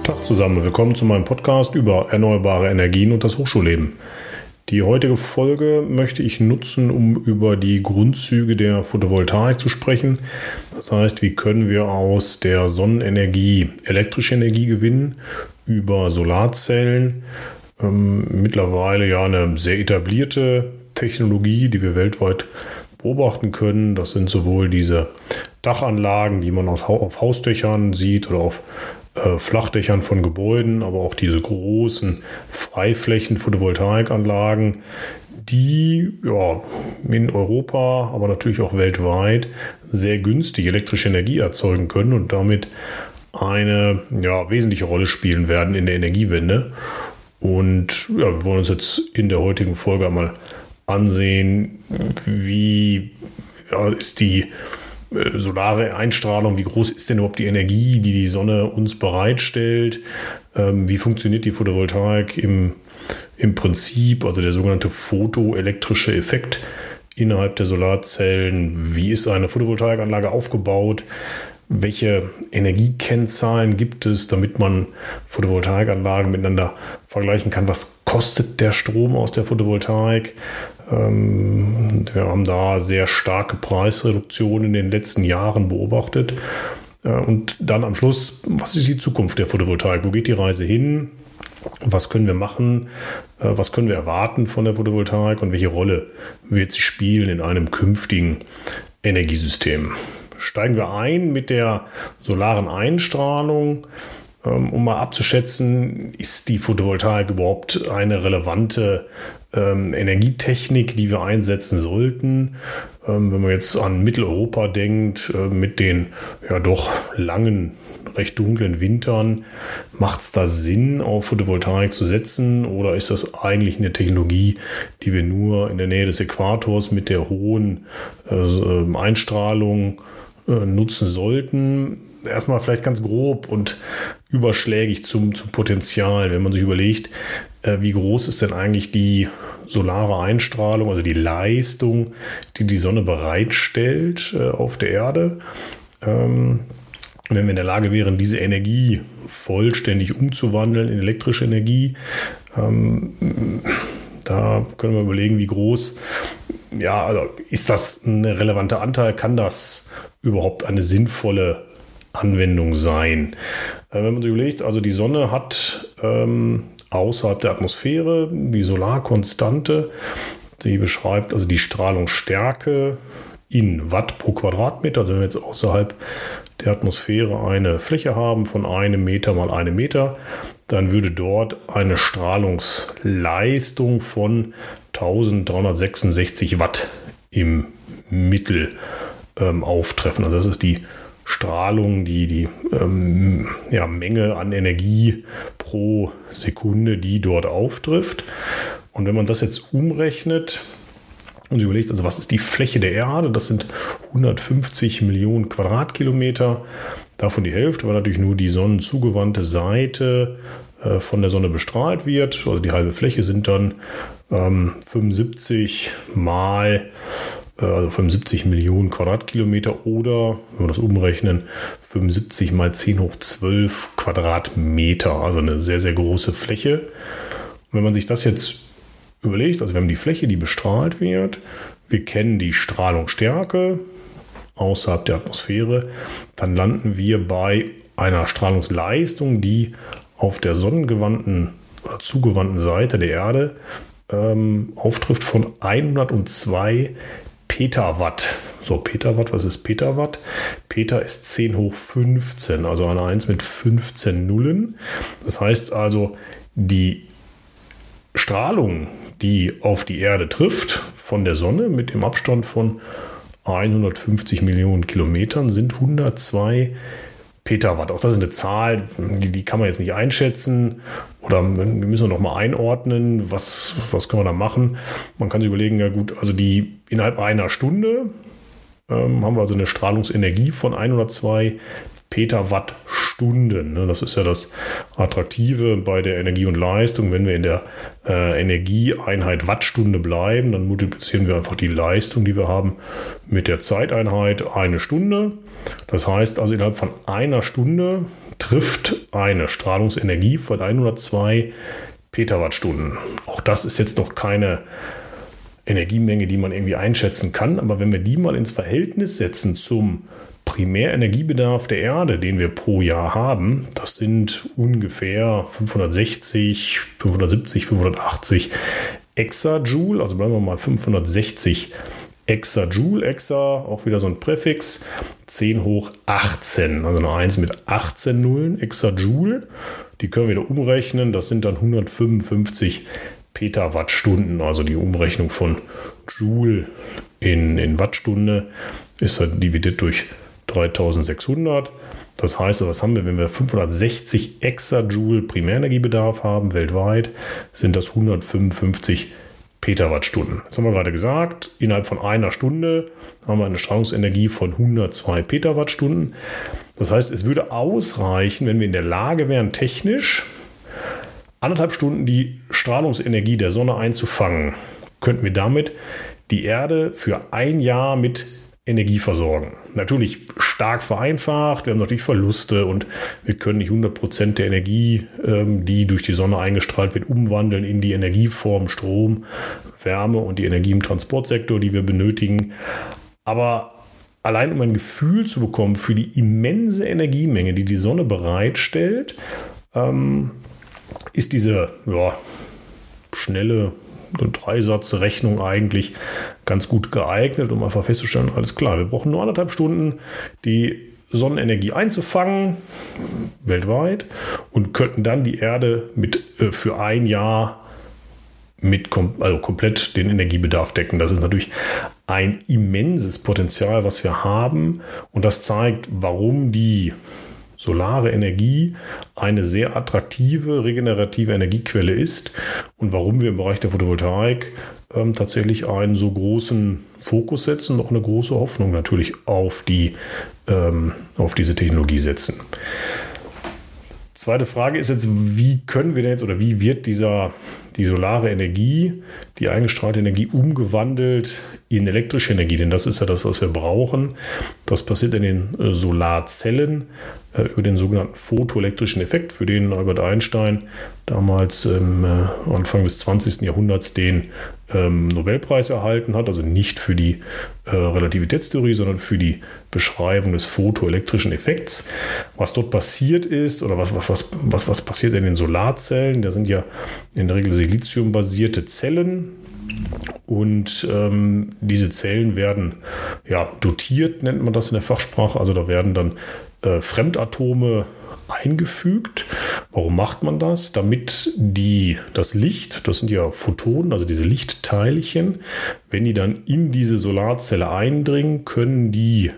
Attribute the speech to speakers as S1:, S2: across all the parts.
S1: Tag zusammen, willkommen zu meinem Podcast über erneuerbare Energien und das Hochschulleben. Die heutige Folge möchte ich nutzen, um über die Grundzüge der Photovoltaik zu sprechen. Das heißt, wie können wir aus der Sonnenenergie elektrische Energie gewinnen über Solarzellen. Mittlerweile ja eine sehr etablierte Technologie, die wir weltweit beobachten können. Das sind sowohl diese Dachanlagen, die man auf Hausdächern sieht oder auf Flachdächern von Gebäuden, aber auch diese großen Freiflächen Photovoltaikanlagen, die ja in Europa, aber natürlich auch weltweit sehr günstig elektrische Energie erzeugen können und damit eine wesentliche Rolle spielen werden in der Energiewende. Und wir wollen uns jetzt in der heutigen Folge einmal ansehen, wie ist die solare Einstrahlung, wie groß ist denn überhaupt die Energie, die die Sonne uns bereitstellt, wie funktioniert die Photovoltaik im Prinzip, also der sogenannte photoelektrische Effekt innerhalb der Solarzellen, wie ist eine Photovoltaikanlage aufgebaut, welche Energiekennzahlen gibt es, damit man Photovoltaikanlagen miteinander vergleichen kann, was kostet der Strom aus der Photovoltaik. Wir haben da sehr starke Preisreduktionen in den letzten Jahren beobachtet. Und dann am Schluss, was ist die Zukunft der Photovoltaik? Wo geht die Reise hin? Was können wir machen? Was können wir erwarten von der Photovoltaik? Und welche Rolle wird sie spielen in einem künftigen Energiesystem? Steigen wir ein mit der solaren Einstrahlung, um mal abzuschätzen, ist die Photovoltaik überhaupt eine relevante Energietechnik, die wir einsetzen sollten. Wenn man jetzt an Mitteleuropa denkt, mit den doch langen, recht dunklen Wintern, macht es da Sinn, auf Photovoltaik zu setzen, oder ist das eigentlich eine Technologie, die wir nur in der Nähe des Äquators mit der hohen Einstrahlung nutzen sollten? Erstmal vielleicht ganz grob und überschlägig zum Potenzial, wenn man sich überlegt, wie groß ist denn eigentlich die solare Einstrahlung, also die Leistung, die die Sonne bereitstellt auf der Erde. Wenn wir in der Lage wären, diese Energie vollständig umzuwandeln in elektrische Energie, da können wir überlegen, wie groß, also ist das ein relevanter Anteil, kann das überhaupt eine sinnvolle Anwendung sein? Wenn man sich überlegt, also die Sonne hat außerhalb der Atmosphäre die Solarkonstante, die beschreibt also die Strahlungsstärke in Watt pro Quadratmeter. Also wenn wir jetzt außerhalb der Atmosphäre eine Fläche haben von 1 Meter mal 1 Meter, dann würde dort eine Strahlungsleistung von 1366 Watt im Mittel auftreffen. Also das ist die Strahlung, die Menge an Energie pro Sekunde, die dort auftrifft. Und wenn man das jetzt umrechnet und sich überlegt, also was ist die Fläche der Erde, das sind 150 Millionen Quadratkilometer, davon die Hälfte, weil natürlich nur die sonnenzugewandte Seite von der Sonne bestrahlt wird, also die halbe Fläche sind dann 75 Millionen Quadratkilometer oder, wenn wir das umrechnen, 75 mal 10 hoch 12 Quadratmeter, also eine sehr, sehr große Fläche. Und wenn man sich das jetzt überlegt, also wir haben die Fläche, die bestrahlt wird, wir kennen die Strahlungsstärke außerhalb der Atmosphäre, dann landen wir bei einer Strahlungsleistung, die auf der sonnengewandten oder zugewandten Seite der Erde auftrifft von 102 Petawatt. So, Petawatt, was ist Petawatt? Peta ist 10 hoch 15, also eine 1 mit 15 Nullen. Das heißt also, die Strahlung, die auf die Erde trifft von der Sonne mit dem Abstand von 150 Millionen Kilometern, sind 102 Petawatt. Auch das ist eine Zahl, die kann man jetzt nicht einschätzen, oder wir müssen noch mal einordnen, was können wir da machen. Man kann sich überlegen, ja gut, also die innerhalb einer Stunde haben wir also eine Strahlungsenergie von 102 Petawattstunden. Das ist ja das Attraktive bei der Energie und Leistung. Wenn wir in der Energieeinheit Wattstunde bleiben, dann multiplizieren wir einfach die Leistung, die wir haben, mit der Zeiteinheit 1 Stunde. Das heißt also, innerhalb von einer Stunde trifft eine Strahlungsenergie von 102 Petawattstunden. Auch das ist jetzt noch keine Energiemenge, die man irgendwie einschätzen kann. Aber wenn wir die mal ins Verhältnis setzen zum Primärenergiebedarf der Erde, den wir pro Jahr haben, das sind ungefähr 560, 570, 580 Exajoule. Also bleiben wir mal 560 Exajoule. Exa, auch wieder so ein Präfix, 10 hoch 18. Also eine 1 mit 18 Nullen, Exajoule. Die können wir wieder umrechnen. Das sind dann 155 Petawattstunden, also die Umrechnung von Joule in Wattstunde ist halt dividiert durch 3600. Das heißt, was haben wir, wenn wir 560 Exajoule Primärenergiebedarf haben weltweit, sind das 155 Petawattstunden. Das haben wir gerade gesagt, innerhalb von einer Stunde haben wir eine Strahlungsenergie von 102 Petawattstunden. Das heißt, es würde ausreichen, wenn wir in der Lage wären, technisch 1,5 Stunden die Strahlungsenergie der Sonne einzufangen, könnten wir damit die Erde für ein Jahr mit Energie versorgen. Natürlich stark vereinfacht, wir haben natürlich Verluste und wir können nicht 100% der Energie, die durch die Sonne eingestrahlt wird, umwandeln in die Energieform Strom, Wärme und die Energie im Transportsektor, die wir benötigen. Aber allein um ein Gefühl zu bekommen für die immense Energiemenge, die die Sonne bereitstellt, ist diese schnelle Dreisatzrechnung eigentlich ganz gut geeignet, um einfach festzustellen, alles klar, wir brauchen nur 1,5 Stunden die Sonnenenergie einzufangen, weltweit, und könnten dann die Erde für ein Jahr komplett den Energiebedarf decken. Das ist natürlich ein immenses Potenzial, was wir haben, und das zeigt, warum die solare Energie eine sehr attraktive, regenerative Energiequelle ist und warum wir im Bereich der Photovoltaik tatsächlich einen so großen Fokus setzen, noch eine große Hoffnung natürlich auf diese Technologie setzen. Zweite Frage ist jetzt, wie können wir denn jetzt oder wie wird die solare Energie, die eingestrahlte Energie umgewandelt in elektrische Energie? Denn das ist ja das, was wir brauchen. Das passiert in den Solarzellen über den sogenannten photoelektrischen Effekt, für den Albert Einstein damals Anfang des 20. Jahrhunderts den Nobelpreis erhalten hat. Also nicht für die Relativitätstheorie, sondern für die Beschreibung des photoelektrischen Effekts. Was dort passiert ist oder was passiert in den Solarzellen, da sind ja in der Regel siliziumbasierte Zellen. Und diese Zellen werden dotiert, nennt man das in der Fachsprache. Also da werden dann Fremdatome eingefügt. Warum macht man das? Damit das Licht, das sind ja Photonen, also diese Lichtteilchen, wenn die dann in diese Solarzelle eindringen, werden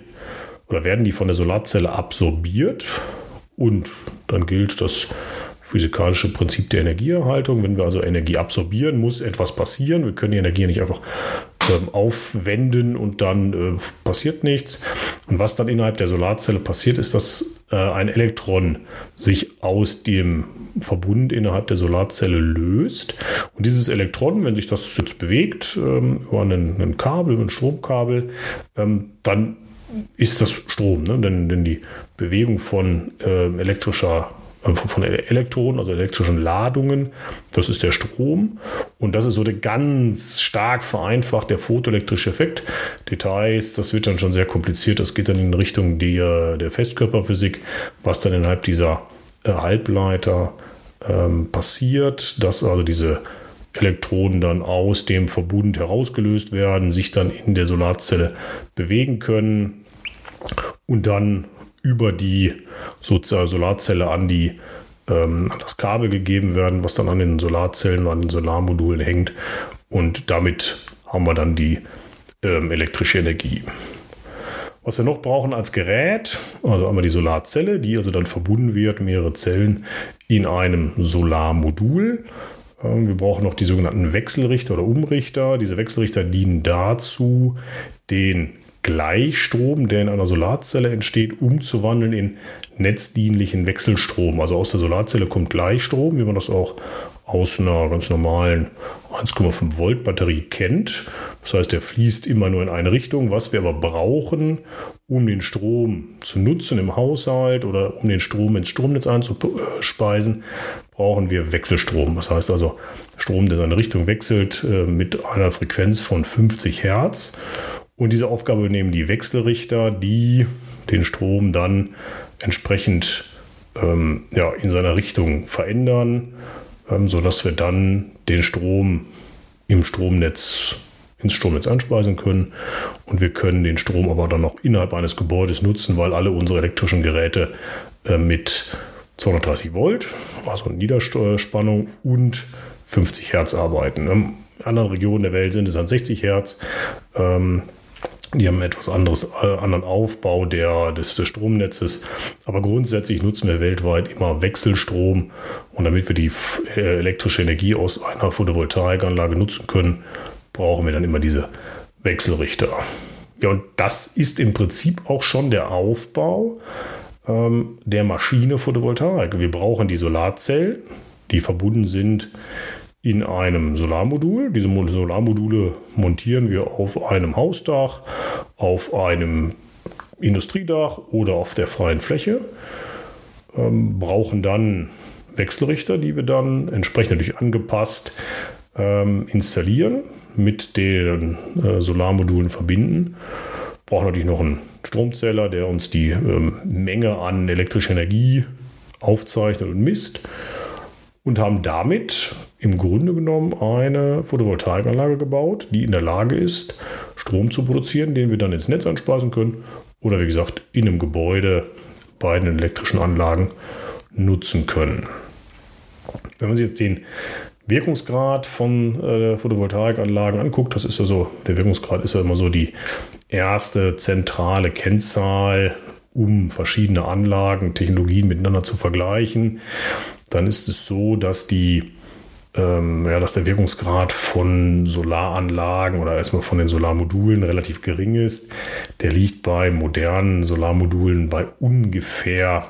S1: die von der Solarzelle absorbiert, und dann gilt das physikalische Prinzip der Energieerhaltung. Wenn wir also Energie absorbieren, muss etwas passieren. Wir können die Energie nicht einfach aufwenden und dann passiert nichts. Und was dann innerhalb der Solarzelle passiert, ist, dass ein Elektron sich aus dem Verbund innerhalb der Solarzelle löst. Und dieses Elektron, wenn sich das jetzt bewegt über ein Kabel, über ein Stromkabel, dann ist das Strom, ne? Denn die Bewegung von von Elektronen, also elektrischen Ladungen, das ist der Strom, und das ist so der ganz stark vereinfacht der photoelektrische Effekt. Details, das wird dann schon sehr kompliziert, das geht dann in Richtung der Festkörperphysik, was dann innerhalb dieser Halbleiter passiert, dass also diese Elektronen dann aus dem Verbund herausgelöst werden, sich dann in der Solarzelle bewegen können und dann über die Solarzelle an das Kabel gegeben werden, was dann an den Solarzellen und an den Solarmodulen hängt, und damit haben wir dann die elektrische Energie. Was wir noch brauchen als Gerät, also einmal die Solarzelle, die also dann verbunden wird, mehrere Zellen in einem Solarmodul. Wir brauchen noch die sogenannten Wechselrichter oder Umrichter. Diese Wechselrichter dienen dazu, den Gleichstrom, der in einer Solarzelle entsteht, umzuwandeln in netzdienlichen Wechselstrom. Also aus der Solarzelle kommt Gleichstrom, wie man das auch aus einer ganz normalen 1,5 Volt Batterie kennt. Das heißt, der fließt immer nur in eine Richtung. Was wir aber brauchen, um den Strom zu nutzen im Haushalt oder um den Strom ins Stromnetz einzuspeisen, brauchen wir Wechselstrom. Das heißt also Strom, der seine Richtung wechselt mit einer Frequenz von 50 Hertz. Und diese Aufgabe übernehmen die Wechselrichter, die den Strom dann entsprechend in seiner Richtung verändern, sodass wir dann den Strom ins Stromnetz einspeisen können. Und wir können den Strom aber dann noch innerhalb eines Gebäudes nutzen, weil alle unsere elektrischen Geräte mit 230 Volt, also Niederspannung und 50 Hertz arbeiten. In anderen Regionen der Welt sind es dann 60 Hertz. Die haben etwas anderen Aufbau des Stromnetzes. Aber grundsätzlich nutzen wir weltweit immer Wechselstrom. Und damit wir die elektrische Energie aus einer Photovoltaikanlage nutzen können, brauchen wir dann immer diese Wechselrichter. Ja, und das ist im Prinzip auch schon der Aufbau der Maschine Photovoltaik. Wir brauchen die Solarzellen, die verbunden sind in einem Solarmodul. Diese Solarmodule montieren wir auf einem Hausdach, auf einem Industriedach oder auf der freien Fläche. Brauchen dann Wechselrichter, die wir dann entsprechend natürlich angepasst installieren, mit den Solarmodulen verbinden. Brauchen natürlich noch einen Stromzähler, der uns die Menge an elektrischer Energie aufzeichnet und misst. Und haben damit im Grunde genommen eine Photovoltaikanlage gebaut, die in der Lage ist, Strom zu produzieren, den wir dann ins Netz einspeisen können oder wie gesagt in einem Gebäude bei den elektrischen Anlagen nutzen können. Wenn man sich jetzt den Wirkungsgrad von Photovoltaikanlagen anguckt, der Wirkungsgrad ist ja immer so die erste zentrale Kennzahl, um verschiedene Anlagen, Technologien miteinander zu vergleichen. Dann ist es so, dass der Wirkungsgrad von Solaranlagen oder erstmal von den Solarmodulen relativ gering ist. Der liegt bei modernen Solarmodulen bei ungefähr,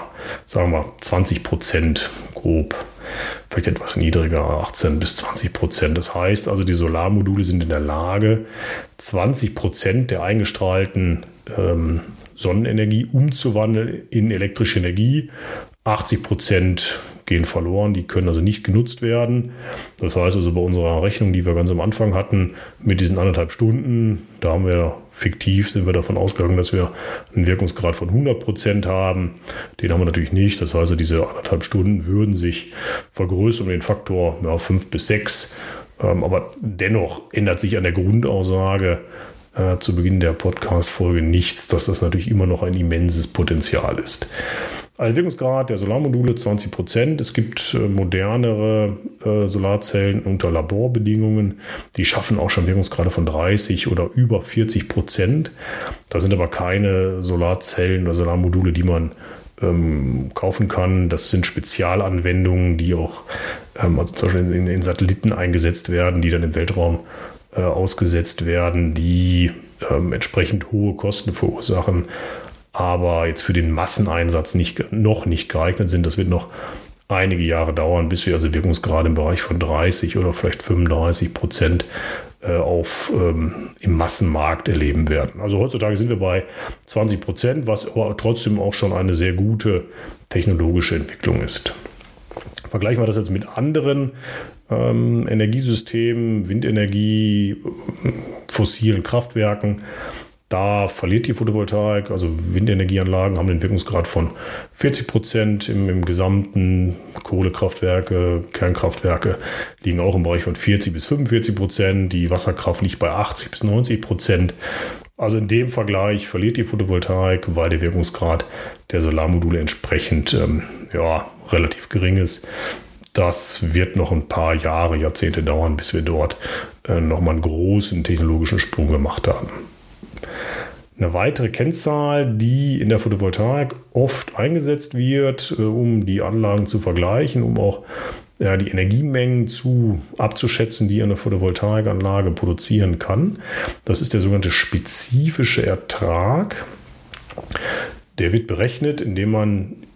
S1: 20% grob. Vielleicht etwas niedriger, 18 bis 20%. Das heißt also, die Solarmodule sind in der Lage, 20% der eingestrahlten Sonnenenergie umzuwandeln in elektrische Energie. 80% gehen verloren, die können also nicht genutzt werden. Das heißt also, bei unserer Rechnung, die wir ganz am Anfang hatten, mit diesen 1,5 Stunden, sind wir davon ausgegangen, dass wir einen Wirkungsgrad von 100% haben. Den haben wir natürlich nicht. Das heißt, diese 1,5 Stunden würden sich vergrößern um den Faktor 5 bis 6. Aber dennoch ändert sich an der Grundaussage zu Beginn der Podcast-Folge nichts, dass das natürlich immer noch ein immenses Potenzial ist. Also Wirkungsgrad der Solarmodule 20%. Es gibt modernere Solarzellen unter Laborbedingungen, die schaffen auch schon Wirkungsgrade von 30 oder über 40%. Das sind aber keine Solarzellen oder Solarmodule, die man kaufen kann. Das sind Spezialanwendungen, die auch zum Beispiel in Satelliten eingesetzt werden, die dann im Weltraum ausgesetzt werden, die entsprechend hohe Kosten verursachen, aber jetzt für den Masseneinsatz noch nicht geeignet sind. Das wird noch einige Jahre dauern, bis wir also Wirkungsgrade im Bereich von 30 oder vielleicht 35% im Massenmarkt erleben werden. Also heutzutage sind wir bei 20%, was aber trotzdem auch schon eine sehr gute technologische Entwicklung ist. Vergleichen wir das jetzt mit anderen Energiesystemen, Windenergie, fossilen Kraftwerken. Da verliert die Photovoltaik, also Windenergieanlagen haben den Wirkungsgrad von 40% im gesamten. Kohlekraftwerke, Kernkraftwerke liegen auch im Bereich von 40 bis 45%. Die Wasserkraft liegt bei 80 bis 90%. Also in dem Vergleich verliert die Photovoltaik, weil der Wirkungsgrad der Solarmodule entsprechend relativ gering ist. Das wird noch ein paar Jahre, Jahrzehnte dauern, bis wir dort nochmal einen großen technologischen Sprung gemacht haben. Eine weitere Kennzahl, die in der Photovoltaik oft eingesetzt wird, um die Anlagen zu vergleichen, um auch die Energiemengen abzuschätzen, die eine Photovoltaikanlage produzieren kann. Das ist der sogenannte spezifische Ertrag. Der wird berechnet, indem man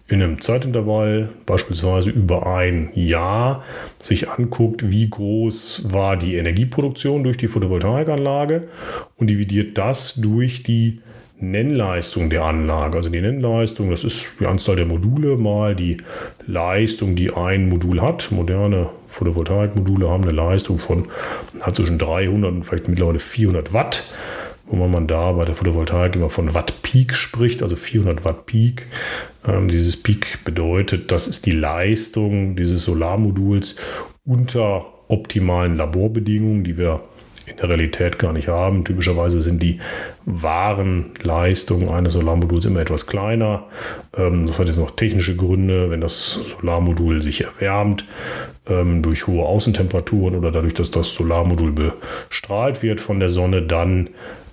S1: in einem Zeitintervall, beispielsweise über ein Jahr, sich anguckt, wie groß war die Energieproduktion durch die Photovoltaikanlage und dividiert das durch die Nennleistung der Anlage. Also die Nennleistung, das ist die Anzahl der Module mal die Leistung, die ein Modul hat. Moderne Photovoltaikmodule haben eine Leistung von zwischen 300 und vielleicht mittlerweile 400 Watt. Wo man da bei der Photovoltaik immer von Watt Peak spricht, also 400 Watt Peak. Dieses Peak bedeutet, das ist die Leistung dieses Solarmoduls unter optimalen Laborbedingungen, die wir in der Realität gar nicht haben. Typischerweise sind die wahren Leistungen eines Solarmoduls immer etwas kleiner. Das hat jetzt noch technische Gründe, wenn das Solarmodul sich erwärmt durch hohe Außentemperaturen oder dadurch, dass das Solarmodul bestrahlt wird von der Sonne, dann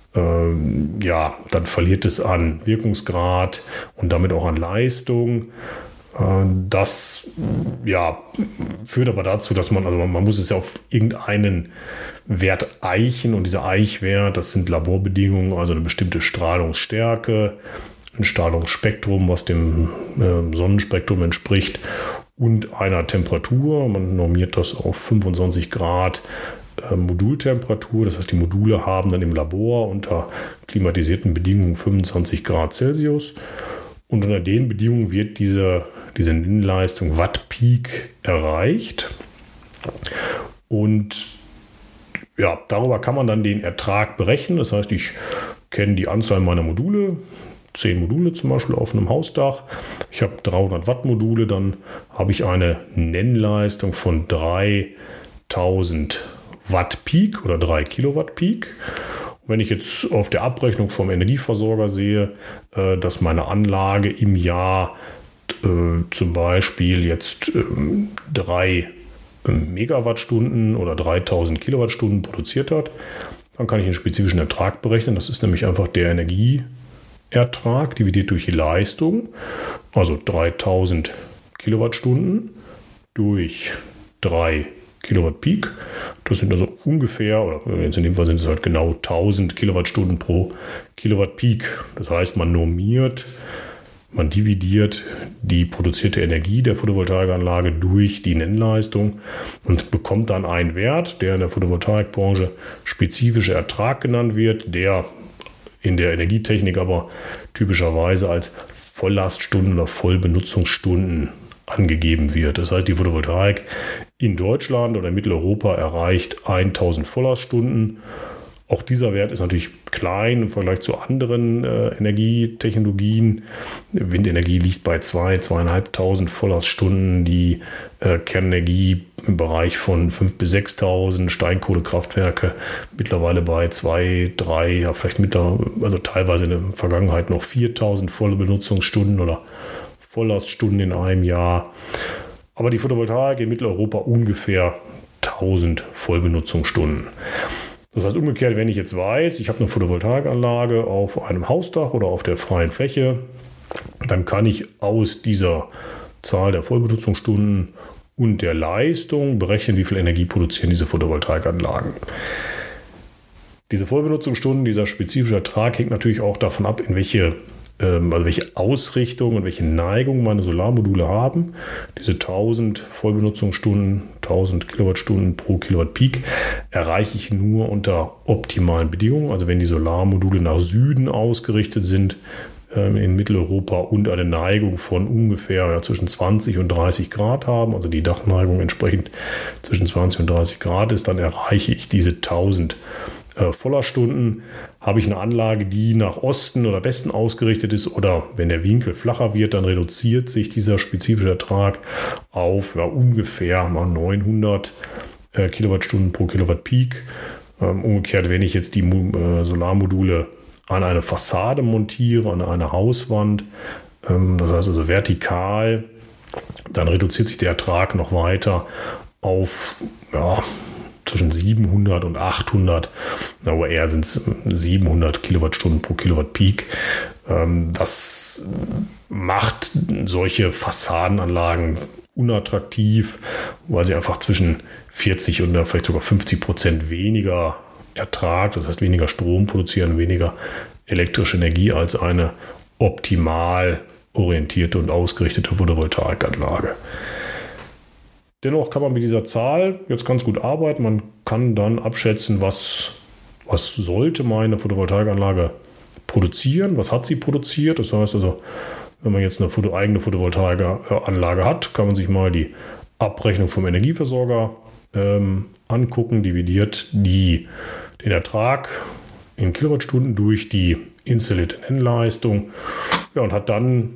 S1: verliert es an Wirkungsgrad und damit auch an Leistung. Das führt aber dazu, dass man muss es ja auf irgendeinen Wert eichen, und dieser Eichwert, das sind Laborbedingungen, also eine bestimmte Strahlungsstärke, ein Strahlungsspektrum, was dem Sonnenspektrum entspricht, und einer Temperatur. Man normiert das auf 25 Grad Modultemperatur. Das heißt, die Module haben dann im Labor unter klimatisierten Bedingungen 25 Grad Celsius. Und unter den Bedingungen wird diese Nennleistung Watt Peak erreicht. Und ja, darüber kann man dann den Ertrag berechnen. Das heißt, ich kenne die Anzahl meiner Module, 10 Module zum Beispiel auf einem Hausdach. Ich habe 300 Watt Module, dann habe ich eine Nennleistung von 3000 Watt Peak oder 3 Kilowatt Peak. Und wenn ich jetzt auf der Abrechnung vom Energieversorger sehe, dass meine Anlage im Jahr zum Beispiel jetzt 3 Megawattstunden oder 3000 Kilowattstunden produziert hat, dann kann ich einen spezifischen Ertrag berechnen. Das ist nämlich einfach der Energieertrag dividiert durch die Leistung, also 3000 Kilowattstunden durch 3 Kilowatt Peak. Das sind also ungefähr, oder jetzt in dem Fall sind es halt genau 1000 Kilowattstunden pro Kilowatt Peak. Das heißt, man dividiert die produzierte Energie der Photovoltaikanlage durch die Nennleistung und bekommt dann einen Wert, der in der Photovoltaikbranche spezifischer Ertrag genannt wird, der in der Energietechnik aber typischerweise als Volllaststunden oder Vollbenutzungsstunden angegeben wird. Das heißt, die Photovoltaik in Deutschland oder in Mitteleuropa erreicht 1000 Volllaststunden. Auch dieser Wert ist natürlich klein im Vergleich zu anderen Energietechnologien. Windenergie liegt bei 2.500 Volllaststunden, die Kernenergie im Bereich von 5.000 bis 6.000, Steinkohlekraftwerke mittlerweile bei 2.000, 3.000, ja vielleicht also teilweise in der Vergangenheit noch 4.000 volle Benutzungsstunden oder Volllaststunden in einem Jahr. Aber die Photovoltaik in Mitteleuropa ungefähr 1000 Vollbenutzungsstunden. Das heißt umgekehrt, wenn ich jetzt weiß, ich habe eine Photovoltaikanlage auf einem Hausdach oder auf der freien Fläche, dann kann ich aus dieser Zahl der Vollbenutzungsstunden und der Leistung berechnen, wie viel Energie produzieren diese Photovoltaikanlagen. Diese Vollbenutzungsstunden, dieser spezifische Ertrag hängt natürlich auch davon ab, welche Ausrichtung und welche Neigung meine Solarmodule haben. Diese 1000 Vollbenutzungsstunden, 1000 Kilowattstunden pro Kilowatt Peak erreiche ich nur unter optimalen Bedingungen. Also wenn die Solarmodule nach Süden ausgerichtet sind, in Mitteleuropa und eine Neigung von ungefähr zwischen 20 und 30 Grad haben, also die Dachneigung entsprechend zwischen 20 und 30 Grad ist, dann erreiche ich diese 1000 Volllaststunden. Habe ich eine Anlage, die nach Osten oder Westen ausgerichtet ist oder wenn der Winkel flacher wird, dann reduziert sich dieser spezifische Ertrag auf ungefähr 900 Kilowattstunden pro Kilowatt Peak. Umgekehrt, wenn ich jetzt die Solarmodule an eine Fassade montiere, an eine Hauswand, das heißt also vertikal, dann reduziert sich der Ertrag noch weiter auf zwischen 700 und 800, aber eher sind es 700 Kilowattstunden pro Kilowatt Peak. Das macht solche Fassadenanlagen unattraktiv, weil sie einfach zwischen 40 und vielleicht sogar 50% weniger Ertrag, das heißt weniger Strom produzieren, weniger elektrische Energie als eine optimal orientierte und ausgerichtete Photovoltaikanlage. Dennoch kann man mit dieser Zahl jetzt ganz gut arbeiten. Man kann dann abschätzen, was sollte meine Photovoltaikanlage produzieren, was hat sie produziert. Das heißt also, wenn man jetzt eine eigene Photovoltaikanlage hat, kann man sich mal die Abrechnung vom Energieversorger angucken, dividiert den Ertrag in Kilowattstunden durch die installierte Nennleistung, und hat dann,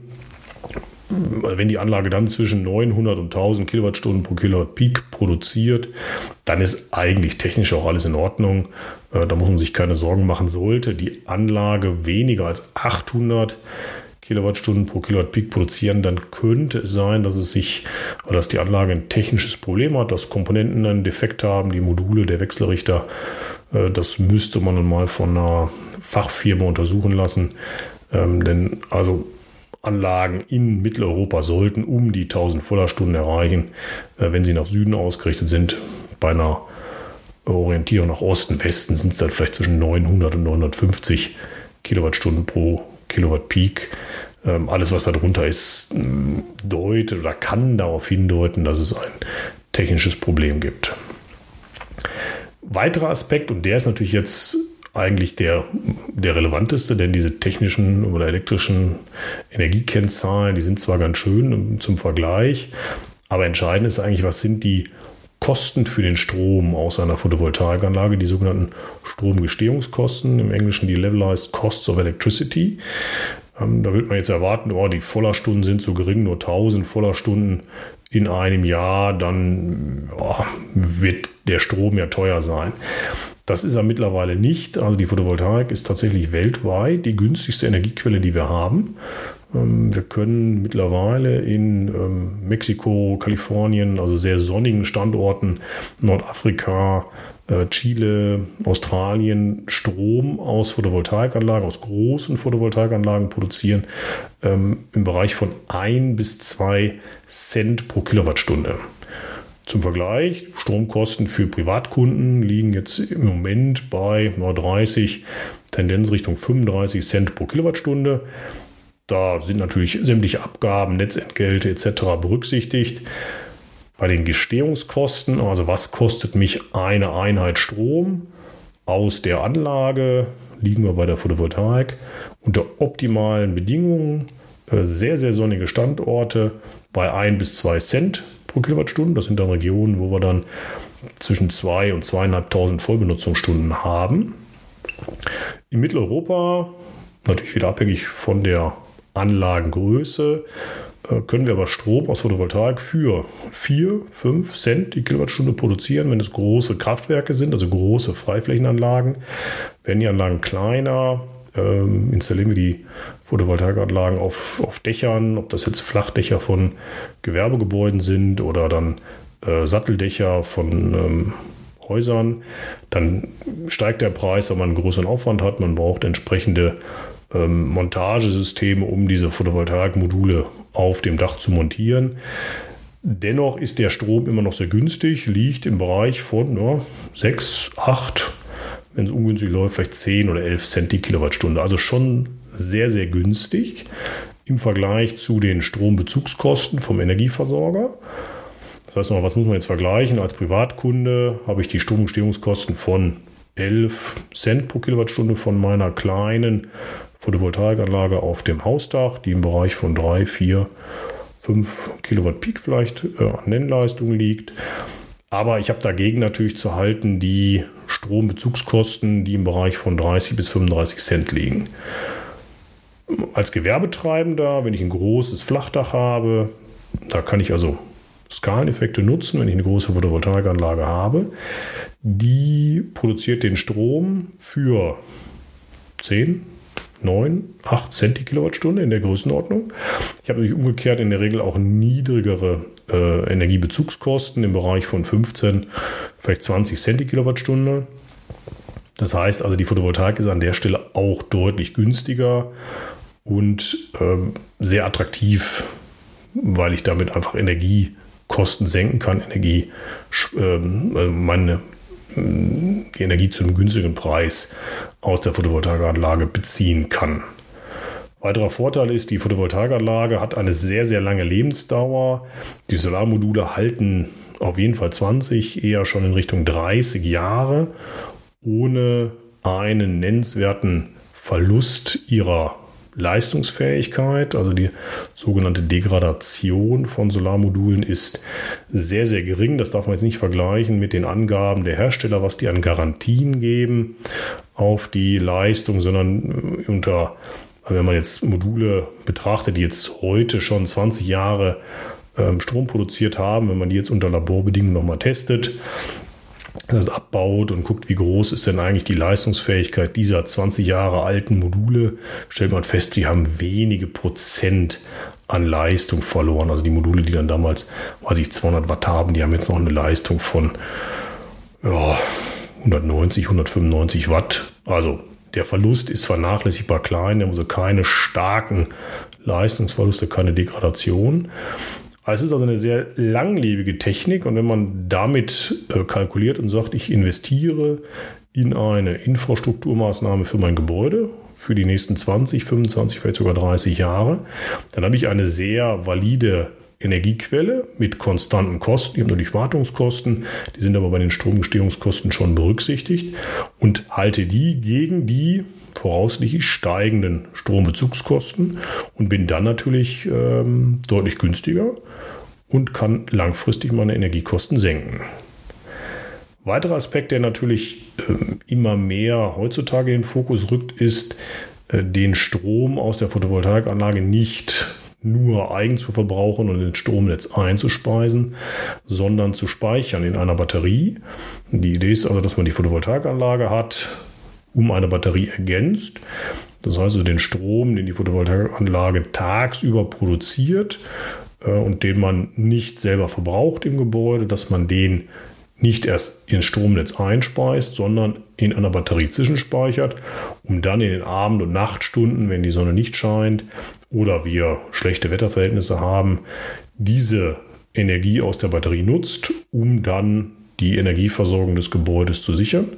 S1: wenn die Anlage dann zwischen 900 und 1000 Kilowattstunden pro Kilowatt Peak produziert, dann ist eigentlich technisch auch alles in Ordnung. Da muss man sich keine Sorgen machen. Sollte die Anlage weniger als 800 Kilowattstunden pro Kilowatt Peak produzieren, dann könnte es sein, dass die Anlage ein technisches Problem hat, dass Komponenten einen Defekt haben, die Module, der Wechselrichter. Das müsste man dann mal von einer Fachfirma untersuchen lassen. Denn also Anlagen in Mitteleuropa sollten um die 1000 Vollerstunden erreichen, wenn sie nach Süden ausgerichtet sind. Bei einer Orientierung nach Osten, Westen sind es dann vielleicht zwischen 900 und 950 Kilowattstunden pro Kilowatt Peak. Alles, was darunter ist, deutet oder kann darauf hindeuten, dass es ein technisches Problem gibt. Weiterer Aspekt, und der ist natürlich jetzt eigentlich der relevanteste, denn diese technischen oder elektrischen Energiekennzahlen, die sind zwar ganz schön zum Vergleich, aber entscheidend ist eigentlich, was sind die Kosten für den Strom aus einer Photovoltaikanlage, die sogenannten Stromgestehungskosten, im Englischen die Levelized Costs of Electricity. Da würde man jetzt erwarten, die Vollerstunden sind so gering, nur 1000 Vollerstunden in einem Jahr, dann wird der Strom ja teuer sein. Das ist er mittlerweile nicht. Also die Photovoltaik ist tatsächlich weltweit die günstigste Energiequelle, die wir haben. Wir können mittlerweile in Mexiko, Kalifornien, also sehr sonnigen Standorten, Nordafrika, Chile, Australien Strom aus Photovoltaikanlagen, aus großen Photovoltaikanlagen produzieren im Bereich von 1 bis 2 Cent pro Kilowattstunde. Zum Vergleich, Stromkosten für Privatkunden liegen jetzt im Moment bei 30, Tendenz Richtung 35 Cent pro Kilowattstunde. Da sind natürlich sämtliche Abgaben, Netzentgelte etc. berücksichtigt. Bei den Gestehungskosten, also was kostet mich eine Einheit Strom aus der Anlage, liegen wir bei der Photovoltaik unter optimalen Bedingungen, sehr, sehr sonnige Standorte bei 1 bis 2 Cent pro Kilowattstunde. Das sind dann Regionen, wo wir dann zwischen 2 und 2.500 Vollbenutzungsstunden haben. In Mitteleuropa, natürlich wieder abhängig von der Anlagengröße, können wir aber Strom aus Photovoltaik für 4, 5 Cent die Kilowattstunde produzieren, wenn es große Kraftwerke sind, also große Freiflächenanlagen. Werden die Anlagen kleiner, installieren wir die Photovoltaikanlagen auf Dächern, ob das jetzt Flachdächer von Gewerbegebäuden sind oder dann Satteldächer von Häusern, dann steigt der Preis, wenn man einen größeren Aufwand hat. Man braucht entsprechende Montagesysteme, um diese Photovoltaikmodule auf dem Dach zu montieren. Dennoch ist der Strom immer noch sehr günstig, liegt im Bereich von 6, 8, wenn es ungünstig läuft, vielleicht 10 oder 11 Cent die Kilowattstunde. Also schon sehr, sehr günstig im Vergleich zu den Strombezugskosten vom Energieversorger. Das heißt mal, was muss man jetzt vergleichen? Als Privatkunde habe ich die Stromgestehungskosten von 11 Cent pro Kilowattstunde von meiner kleinen Photovoltaikanlage auf dem Hausdach, die im Bereich von 3, 4, 5 Kilowatt Peak vielleicht an Nennleistung liegt. Aber ich habe dagegen natürlich zu halten die Strombezugskosten, die im Bereich von 30 bis 35 Cent liegen. Als Gewerbetreibender, wenn ich ein großes Flachdach habe, da kann ich also Skaleneffekte nutzen, wenn ich eine große Photovoltaikanlage habe. Die produziert den Strom für 10, 9, 8 Cent die Kilowattstunde in der Größenordnung. Ich habe natürlich umgekehrt in der Regel auch niedrigere Energiebezugskosten im Bereich von 15, vielleicht 20 Cent die Kilowattstunde. Das heißt also, die Photovoltaik ist an der Stelle auch deutlich günstiger und sehr attraktiv, weil ich damit einfach Energiekosten senken kann, die Energie zu einem günstigen Preis aus der Photovoltaikanlage beziehen kann. Weiterer Vorteil ist, die Photovoltaikanlage hat eine sehr, sehr lange Lebensdauer. Die Solarmodule halten auf jeden Fall 20, eher schon in Richtung 30 Jahre, ohne einen nennenswerten Verlust ihrer Leistungsfähigkeit. Also die sogenannte Degradation von Solarmodulen ist sehr, sehr gering. Das darf man jetzt nicht vergleichen mit den Angaben der Hersteller, was die an Garantien geben auf die Leistung, sondern wenn man jetzt Module betrachtet, die jetzt heute schon 20 Jahre Strom produziert haben, wenn man die jetzt unter Laborbedingungen nochmal testet, das abbaut und guckt, wie groß ist denn eigentlich die Leistungsfähigkeit dieser 20 Jahre alten Module, stellt man fest, sie haben wenige Prozent an Leistung verloren. Also die Module, die dann damals, 200 Watt haben, die haben jetzt noch eine Leistung von 190, 195 Watt. Also der Verlust ist vernachlässigbar klein, also keine starken Leistungsverluste, keine Degradation. Es ist also eine sehr langlebige Technik, und wenn man damit kalkuliert und sagt, ich investiere in eine Infrastrukturmaßnahme für mein Gebäude für die nächsten 20, 25, vielleicht sogar 30 Jahre, dann habe ich eine sehr valide Energiequelle mit konstanten Kosten. Ich habe natürlich Wartungskosten, die sind aber bei den Stromgestehungskosten schon berücksichtigt, und halte die gegen die voraussichtlich steigenden Strombezugskosten und bin dann natürlich deutlich günstiger und kann langfristig meine Energiekosten senken. Weiterer Aspekt, der natürlich immer mehr heutzutage in den Fokus rückt, ist, den Strom aus der Photovoltaikanlage nicht nur eigen zu verbrauchen und ins Stromnetz einzuspeisen, sondern zu speichern in einer Batterie. Die Idee ist also, dass man die Photovoltaikanlage hat, um eine Batterie ergänzt. Das heißt also den Strom, den die Photovoltaikanlage tagsüber produziert und den man nicht selber verbraucht im Gebäude, dass man den nicht erst ins Stromnetz einspeist, sondern in einer Batterie zwischenspeichert, um dann in den Abend- und Nachtstunden, wenn die Sonne nicht scheint oder wir schlechte Wetterverhältnisse haben, diese Energie aus der Batterie nutzt, um dann die Energieversorgung des Gebäudes zu sichern.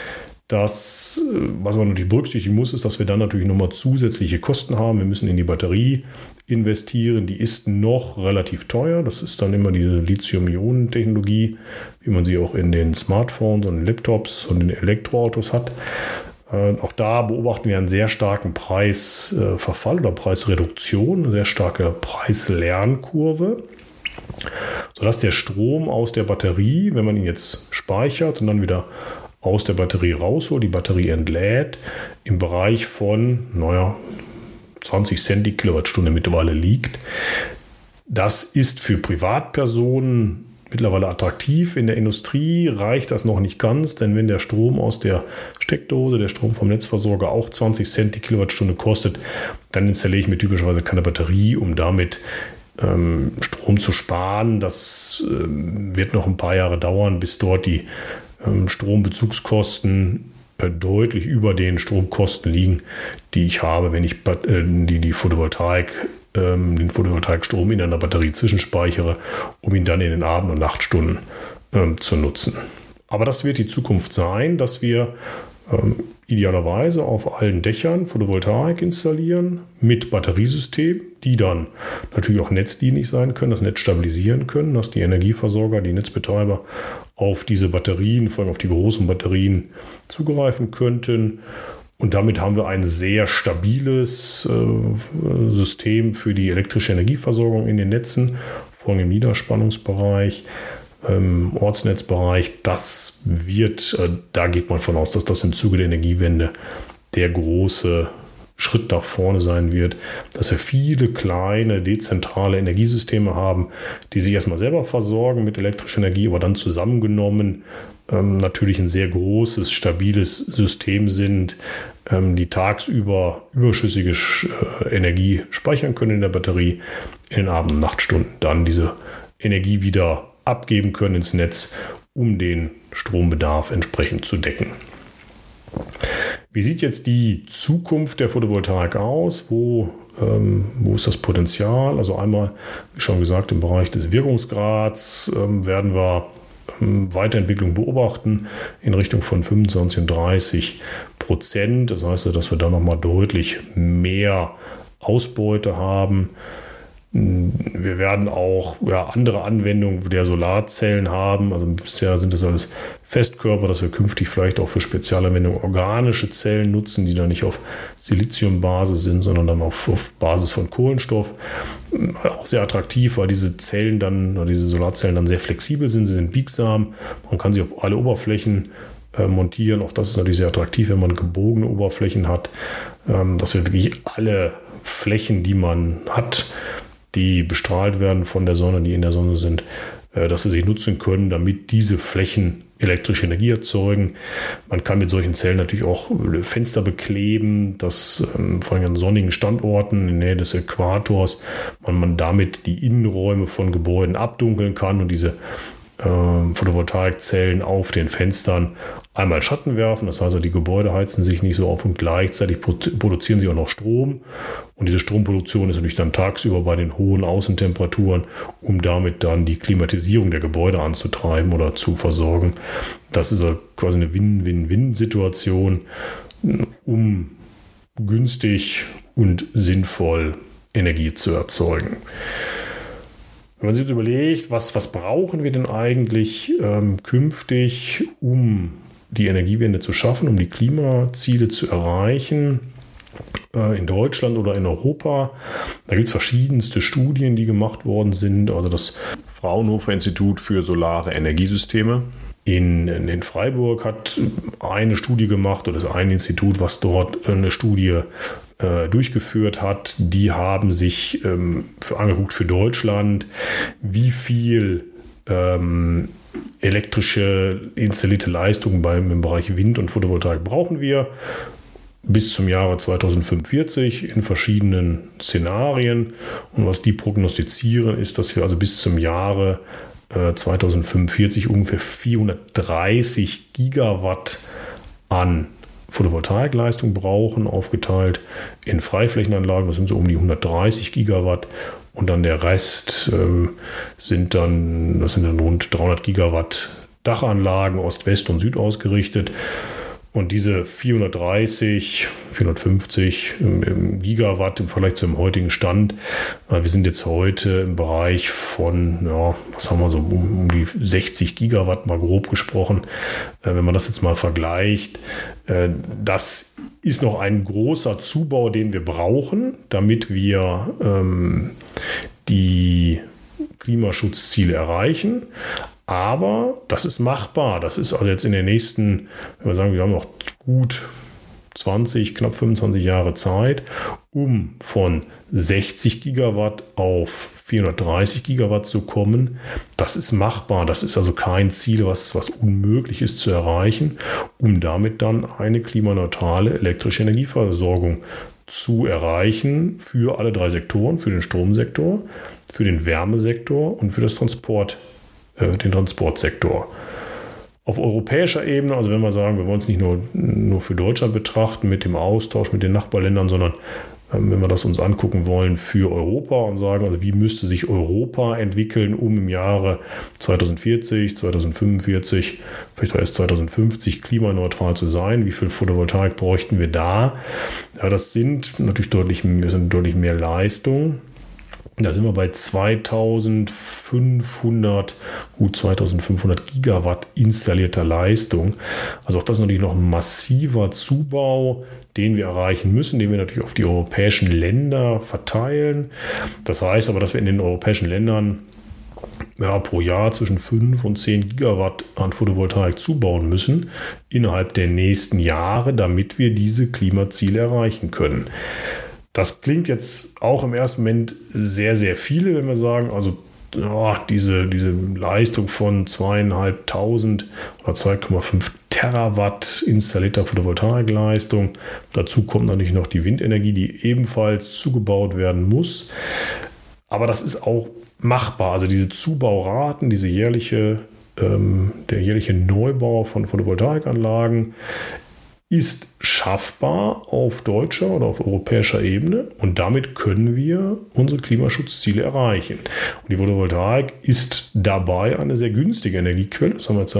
S1: Das, was man natürlich berücksichtigen muss, ist, dass wir dann natürlich nochmal zusätzliche Kosten haben. Wir müssen in die Batterie investieren. Die ist noch relativ teuer. Das ist dann immer diese Lithium-Ionen-Technologie, wie man sie auch in den Smartphones und Laptops und in den Elektroautos hat. Auch da beobachten wir einen sehr starken Preisverfall oder Preisreduktion, eine sehr starke Preislernkurve, sodass der Strom aus der Batterie, wenn man ihn jetzt speichert und dann wieder aus der Batterie rausholt, die Batterie entlädt, im Bereich von 20 Cent die Kilowattstunde mittlerweile liegt. Das ist für Privatpersonen mittlerweile attraktiv. In der Industrie reicht das noch nicht ganz, denn wenn der Strom aus der Steckdose, der Strom vom Netzversorger auch 20 Cent die Kilowattstunde kostet, dann installiere ich mir typischerweise keine Batterie, um damit Strom zu sparen. Das wird noch ein paar Jahre dauern, bis dort die Strombezugskosten deutlich über den Stromkosten liegen, die ich habe, wenn ich den Photovoltaikstrom in einer Batterie zwischenspeichere, um ihn dann in den Abend- und Nachtstunden zu nutzen. Aber das wird die Zukunft sein, dass wir idealerweise auf allen Dächern Photovoltaik installieren mit Batteriesystem, die dann natürlich auch netzdienlich sein können, das Netz stabilisieren können, dass die Energieversorger, die Netzbetreiber auf diese Batterien, vor allem auf die großen Batterien, zugreifen könnten. Und damit haben wir ein sehr stabiles System für die elektrische Energieversorgung in den Netzen, vor allem im Niederspannungsbereich, Ortsnetzbereich. Das wird, da geht man von aus, dass das im Zuge der Energiewende der große Schritt nach vorne sein wird, dass wir viele kleine dezentrale Energiesysteme haben, die sich erstmal selber versorgen mit elektrischer Energie, aber dann zusammengenommen natürlich ein sehr großes, stabiles System sind, die tagsüber überschüssige Energie speichern können in der Batterie, in den Abend- und Nachtstunden dann diese Energie wieder abgeben können ins Netz, um den Strombedarf entsprechend zu decken. Wie sieht jetzt die Zukunft der Photovoltaik aus? Wo ist das Potenzial? Also einmal, wie schon gesagt, im Bereich des Wirkungsgrads werden wir Weiterentwicklung beobachten in Richtung von 25 und 30%. Das heißt, dass wir da nochmal deutlich mehr Ausbeute haben. Wir werden auch andere Anwendungen der Solarzellen haben. Also bisher sind das alles Festkörper, dass wir künftig vielleicht auch für Spezialanwendungen organische Zellen nutzen, die dann nicht auf Siliziumbasis sind, sondern dann auf Basis von Kohlenstoff. Auch sehr attraktiv, weil diese Zellen dann, oder diese Solarzellen dann sehr flexibel sind. Sie sind biegsam. Man kann sie auf alle Oberflächen montieren. Auch das ist natürlich sehr attraktiv, wenn man gebogene Oberflächen hat, dass wir wirklich alle Flächen, die man hat, die bestrahlt werden von der Sonne, die in der Sonne sind, dass sie sich nutzen können, damit diese Flächen elektrische Energie erzeugen. Man kann mit solchen Zellen natürlich auch Fenster bekleben, dass vor allem an sonnigen Standorten in der Nähe des Äquators man damit die Innenräume von Gebäuden abdunkeln kann und diese Photovoltaikzellen auf den Fenstern einmal Schatten werfen. Das heißt, also die Gebäude heizen sich nicht so auf und gleichzeitig produzieren sie auch noch Strom. Und diese Stromproduktion ist natürlich dann tagsüber bei den hohen Außentemperaturen, um damit dann die Klimatisierung der Gebäude anzutreiben oder zu versorgen. Das ist also quasi eine Win-Win-Win-Situation, um günstig und sinnvoll Energie zu erzeugen. Wenn man sich jetzt überlegt, was brauchen wir denn eigentlich künftig, um die Energiewende zu schaffen, um die Klimaziele zu erreichen, in Deutschland oder in Europa, da gibt es verschiedenste Studien, die gemacht worden sind. Also das Fraunhofer Institut für Solare Energiesysteme in Freiburg hat eine Studie gemacht, oder das ein Institut, was dort eine Studie durchgeführt hat. Die haben sich angeguckt für Deutschland, wie viel elektrische installierte Leistung im Bereich Wind und Photovoltaik brauchen wir bis zum Jahre 2045 in verschiedenen Szenarien. Und was die prognostizieren, ist, dass wir also bis zum Jahre 2045 ungefähr 430 Gigawatt an Photovoltaikleistung brauchen, aufgeteilt in Freiflächenanlagen. Das sind so um die 130 Gigawatt. Und dann der Rest sind dann rund 300 Gigawatt Dachanlagen, Ost-, West- und Süd ausgerichtet. Und diese 430, 450 Gigawatt im Vergleich zum heutigen Stand, wir sind jetzt heute im Bereich von, was haben wir so, um die 60 Gigawatt mal grob gesprochen. Wenn man das jetzt mal vergleicht, das ist noch ein großer Zubau, den wir brauchen, damit wir die Klimaschutzziele erreichen. Aber das ist machbar. Das ist also jetzt in den nächsten, wenn wir sagen, wir haben noch gut 20, knapp 25 Jahre Zeit, um von 60 Gigawatt auf 430 Gigawatt zu kommen. Das ist machbar. Das ist also kein Ziel, was unmöglich ist zu erreichen, um damit dann eine klimaneutrale elektrische Energieversorgung zu erreichen für alle drei Sektoren, für den Stromsektor, für den Wärmesektor und für den Transportsektor. Auf europäischer Ebene, also wenn wir sagen, wir wollen es nicht nur für Deutschland betrachten mit dem Austausch mit den Nachbarländern, sondern wenn wir das uns angucken wollen für Europa und sagen, also wie müsste sich Europa entwickeln, um im Jahre 2040, 2045, vielleicht auch erst 2050 klimaneutral zu sein, wie viel Photovoltaik bräuchten wir da? Ja, das sind natürlich deutlich mehr Leistung. Da sind wir bei 2500 Gigawatt installierter Leistung. Also auch das ist natürlich noch ein massiver Zubau, den wir erreichen müssen, den wir natürlich auf die europäischen Länder verteilen. Das heißt aber, dass wir in den europäischen Ländern pro Jahr zwischen 5 und 10 Gigawatt an Photovoltaik zubauen müssen innerhalb der nächsten Jahre, damit wir diese Klimaziele erreichen können. Das klingt jetzt auch im ersten Moment sehr, sehr viele, wenn wir sagen, also diese Leistung von 2.500 oder 2,5 Terawatt installierter Photovoltaikleistung. Dazu kommt natürlich noch die Windenergie, die ebenfalls zugebaut werden muss. Aber das ist auch machbar. Also diese Zubauraten, der jährliche Neubau von Photovoltaikanlagen ist schaffbar auf deutscher oder auf europäischer Ebene und damit können wir unsere Klimaschutzziele erreichen. Und die Photovoltaik ist dabei eine sehr günstige Energiequelle. Das haben wir jetzt ja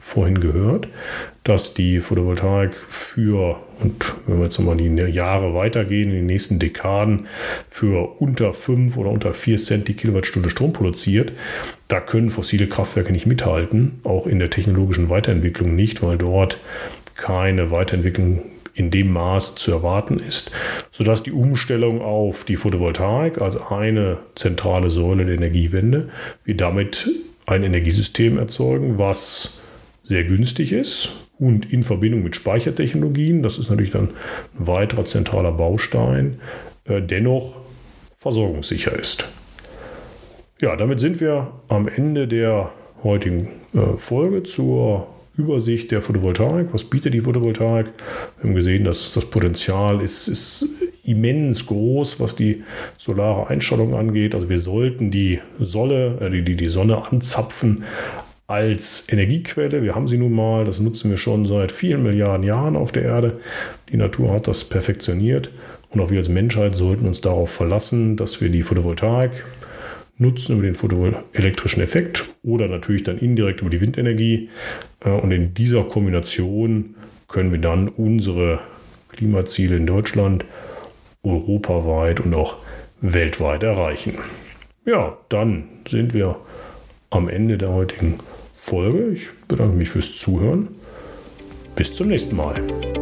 S1: vorhin gehört, dass die Photovoltaik und wenn wir jetzt mal die Jahre weitergehen, in den nächsten Dekaden für unter 5 oder unter 4 Cent die Kilowattstunde Strom produziert. Da können fossile Kraftwerke nicht mithalten, auch in der technologischen Weiterentwicklung nicht, weil dort keine Weiterentwicklung in dem Maß zu erwarten ist, sodass die Umstellung auf die Photovoltaik als eine zentrale Säule der Energiewende, wir damit ein Energiesystem erzeugen, was sehr günstig ist und in Verbindung mit Speichertechnologien, das ist natürlich dann ein weiterer zentraler Baustein, dennoch versorgungssicher ist. Ja, damit sind wir am Ende der heutigen Folge zur Übersicht der Photovoltaik. Was bietet die Photovoltaik? Wir haben gesehen, dass das Potenzial ist immens groß, was die solare Einstrahlung angeht. Also wir sollten die Sonne anzapfen als Energiequelle. Wir haben sie nun mal, das nutzen wir schon seit vielen Milliarden Jahren auf der Erde. Die Natur hat das perfektioniert und auch wir als Menschheit sollten uns darauf verlassen, dass wir die Photovoltaik nutzen über den photoelektrischen Effekt oder natürlich dann indirekt über die Windenergie. Und in dieser Kombination können wir dann unsere Klimaziele in Deutschland, europaweit und auch weltweit erreichen. Ja, dann sind wir am Ende der heutigen Folge. Ich bedanke mich fürs Zuhören. Bis zum nächsten Mal.